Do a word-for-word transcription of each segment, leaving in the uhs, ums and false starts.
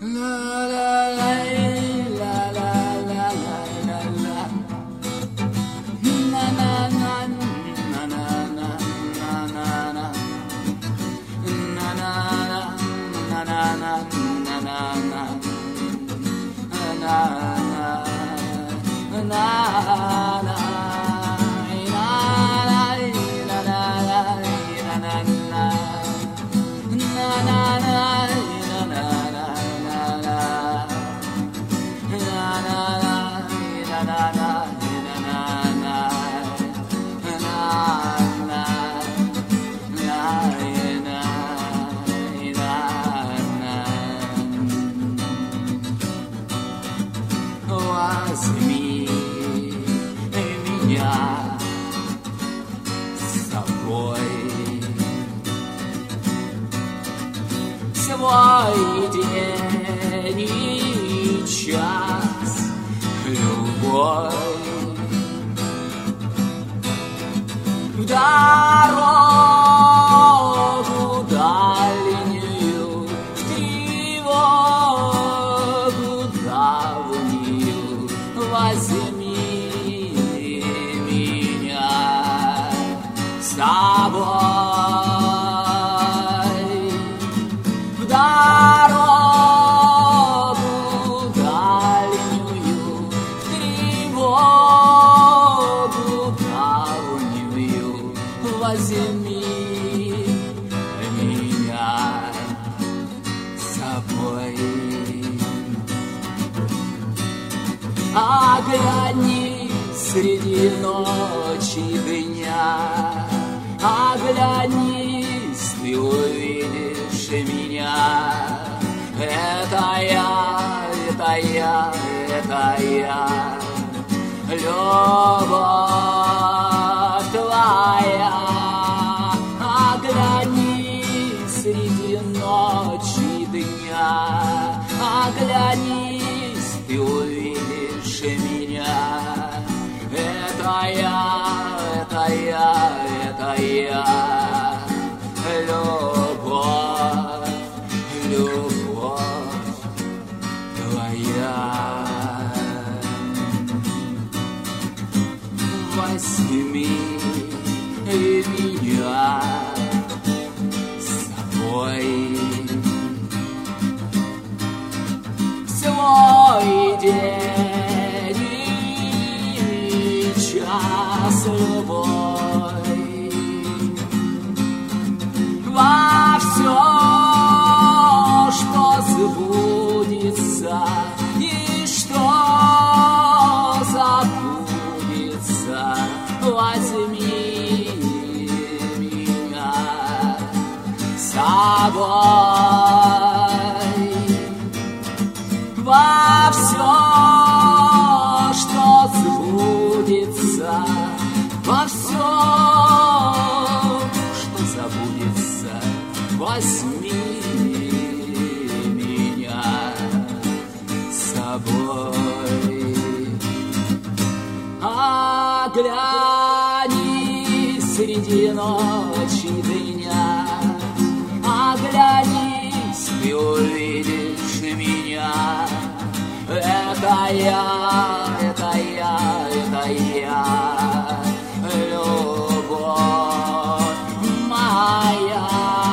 Возьми меня с собой в свой день и час, любовь, в дорогу дальнюю, в тревогу давнюю. Возьми меня с собой в дорогу дальнюю, в тревогу давнюю. Возьми меня с собой. Огляни среди ночи дня, оглянись, ты увидишь меня. Это я, это я, это я, любовь твоя. Оглянись среди ночи дня, оглянись, ты увидишь меня. Это я, это я, это я, любовь, любовь твоя. Возьми меня с собой в свой день и час, любовь, во все, что сбудется и что забудется. Возьми меня с собой во все, что сбудется, во все, что забудется. Возьми меня с собой. Оглянись среди ночи дня, оглянись, ты увидишь меня. Это я, это я, это я, любовь моя.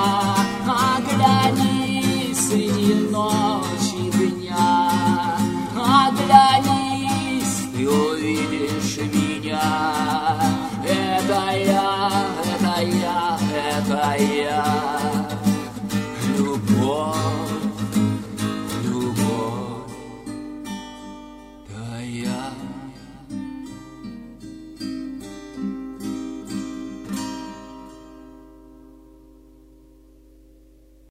Оглянись среди ночи дня, оглянись, ты увидишь меня. Это я, это я, это я,